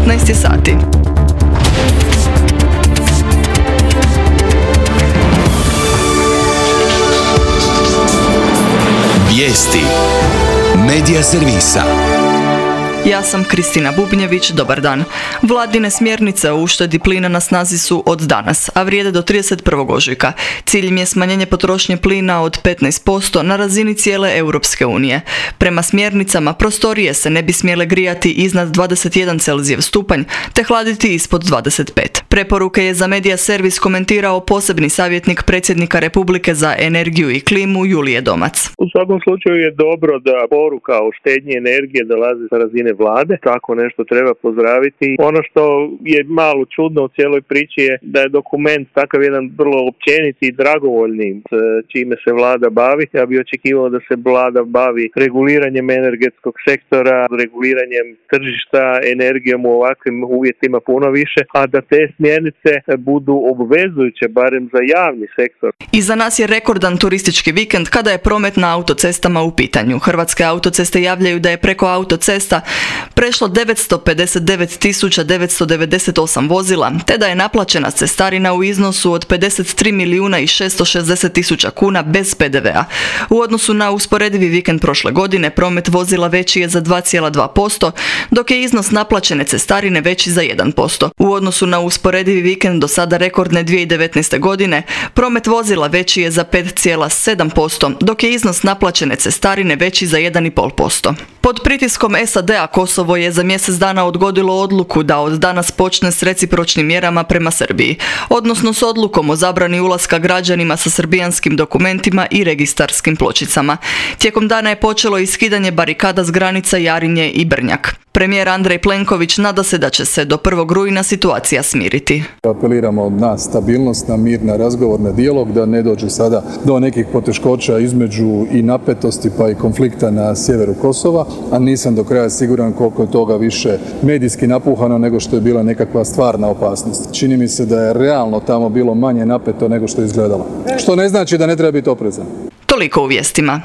15 sati. Vijesti Medija servisa. Ja sam Kristina Bubnjević, dobar dan. Vladine smjernice o uštedi plina na snazi su od danas, a vrijede do 31. ožujka. Cilj im je smanjenje potrošnje plina od 15% na razini cijele Europske unije. Prema smjernicama, prostorije se ne bi smjele grijati iznad 21 Celzijev stupanj, te hladiti ispod 25. Preporuke je za Medija servis komentirao posebni savjetnik predsjednika Republike za energiju i klimu Julije Domac. U svakom slučaju je dobro da poruka o štednji energije dolazi sa razine vlade, tako nešto treba pozdraviti. Ono što je malo čudno u cijeloj priči je da je dokument takav jedan vrlo općeniti i dragovoljni čime se vlada bavi. Ja bih očekivao da se vlada bavi reguliranjem energetskog sektora, reguliranjem tržišta energijom u ovakvim uvjetima puno više, a da te smjernice budu obvezujuće barem za javni sektor. Iza nas je rekordan turistički vikend kada je promet na autocestama u pitanju. Hrvatske autoceste javljaju da je preko autocesta prešlo 959.998 vozila, te da je naplaćena cestarina u iznosu od 53.660.000 kuna bez PDV-a. U odnosu na usporedivi vikend prošle godine, promet vozila veći je za 2,2%, dok je iznos naplaćene cestarine veći za 1%. U odnosu na usporedivi vikend do sada rekordne 2019. godine, promet vozila veći je za 5,7%, dok je iznos naplaćene cestarine veći za 1,5%. Pod pritiskom SAD-a Kosovo je za mjesec dana odgodilo odluku da od danas počne s recipročnim mjerama prema Srbiji, odnosno s odlukom o zabrani ulaska građanima sa srbijanskim dokumentima i registarskim pločicama. Tijekom dana je počelo i skidanje barikada s granica Jarinje i Brnjak. Premijer Andrej Plenković nada se da će se do 1. rujna situacija smiriti. Apeliramo na stabilnost, na mir, na razgovor, na dijalog, da ne dođe sada do nekih poteškoća između i napetosti pa i konflikta na sjeveru Kosova, a nisam do kraja siguran koliko je toga više medijski napuhano nego što je bila nekakva stvarna opasnost. Čini mi se da je realno tamo bilo manje napeto nego što je izgledalo. Što ne znači da ne treba biti oprezan. Toliko u vijestima.